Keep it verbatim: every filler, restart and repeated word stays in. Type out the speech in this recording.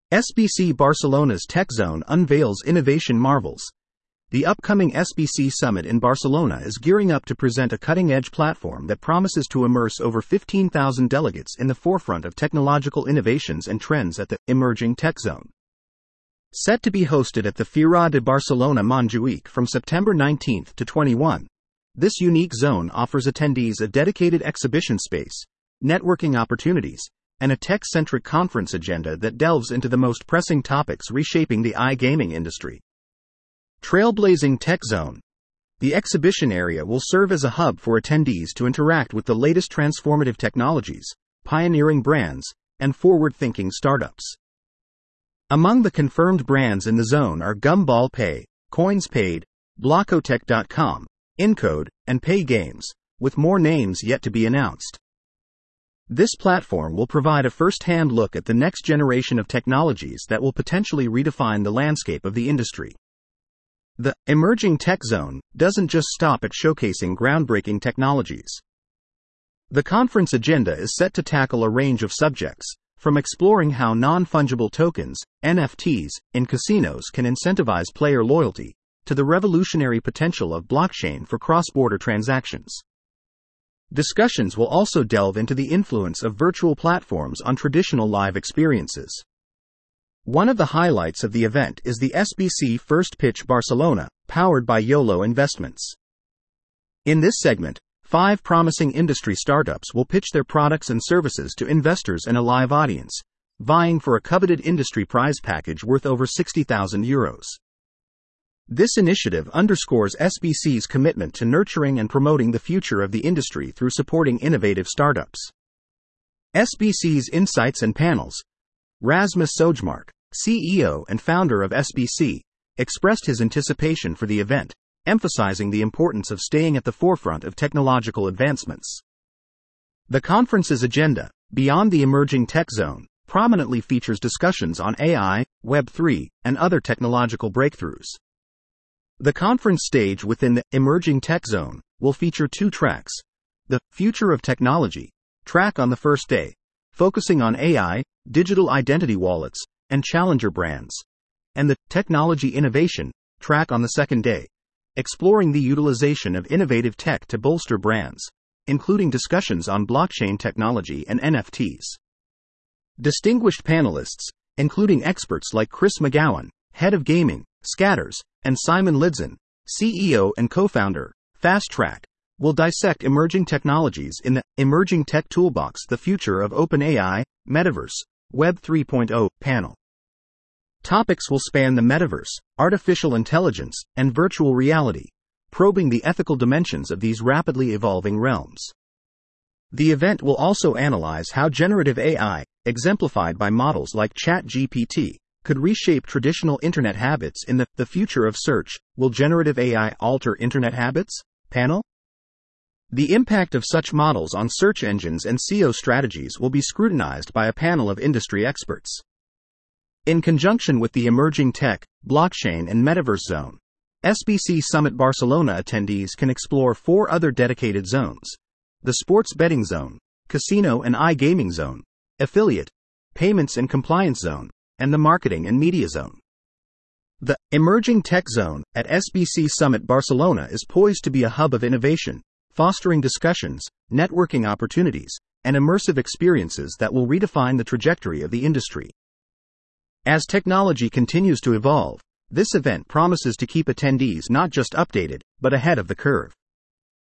S B C Barcelona's Tech Zone unveils innovation marvels. The upcoming S B C Summit in Barcelona is gearing up to present a cutting-edge platform that promises to immerse over fifteen thousand delegates in the forefront of technological innovations and trends at the Emerging Tech Zone. Set to be hosted at the Fira de Barcelona Montjuïc from September nineteenth to twenty-first, this unique zone offers attendees a dedicated exhibition space, networking opportunities, and a tech-centric conference agenda that delves into the most pressing topics reshaping the iGaming industry. Trailblazing Tech Zone. The exhibition area will serve as a hub for attendees to interact with the latest transformative technologies, pioneering brands, and forward-thinking startups. Among the confirmed brands in the zone are Gumball Pay, CoinsPaid, Blockotech dot com, Incode, and Pay Games, with more names yet to be announced. This platform will provide a first-hand look at the next generation of technologies that will potentially redefine the landscape of the industry. The Emerging Tech Zone doesn't just stop at showcasing groundbreaking technologies. The conference agenda is set to tackle a range of subjects, from exploring how non-fungible tokens, N F Ts, in casinos can incentivize player loyalty, to the revolutionary potential of blockchain for cross-border transactions. Discussions will also delve into the influence of virtual platforms on traditional live experiences. One of the highlights of the event is the S B C First Pitch Barcelona, powered by YOLO Investments. In this segment, five promising industry startups will pitch their products and services to investors and a live audience, vying for a coveted industry prize package worth over sixty thousand euros. This initiative underscores S B C's commitment to nurturing and promoting the future of the industry through supporting innovative startups. S B C's Insights and Panels. Rasmus Sojmark, C E O and founder of S B C, expressed his anticipation for the event, emphasizing the importance of staying at the forefront of technological advancements. The conference's agenda, Beyond the Emerging Tech Zone, prominently features discussions on A I, Web three, and other technological breakthroughs. The conference stage within the Emerging Tech Zone will feature two tracks. The Future of Technology track on the first day, focusing on A I, digital identity wallets, and challenger brands, and the Technology Innovation track on the second day, exploring the utilization of innovative tech to bolster brands, including discussions on blockchain technology and N F Ts. Distinguished panelists, including experts like Chris McGowan, head of gaming, Scatters, and Simon Lidzon, C E O and co-founder, Fast Track, will dissect emerging technologies in the Emerging Tech Toolbox: The Future of OpenAI, Metaverse, Web three point oh panel. Topics will span the metaverse, artificial intelligence, and virtual reality, probing the ethical dimensions of these rapidly evolving realms. The event will also analyze how generative A I, exemplified by models like ChatGPT, could reshape traditional internet habits in the The Future of Search. Will generative A I alter internet habits? Panel. The impact of such models on search engines and S E O strategies will be scrutinized by a panel of industry experts. In conjunction with the Emerging Tech, Blockchain and Metaverse Zone, S B C Summit Barcelona attendees can explore four other dedicated zones: the Sports Betting Zone, Casino and iGaming Zone, Affiliate, Payments and Compliance Zone, and the Marketing and Media Zone. The Emerging Tech Zone at S B C Summit Barcelona is poised to be a hub of innovation, fostering discussions, networking opportunities, and immersive experiences that will redefine the trajectory of the industry. As technology continues to evolve, this event promises to keep attendees not just updated, but ahead of the curve.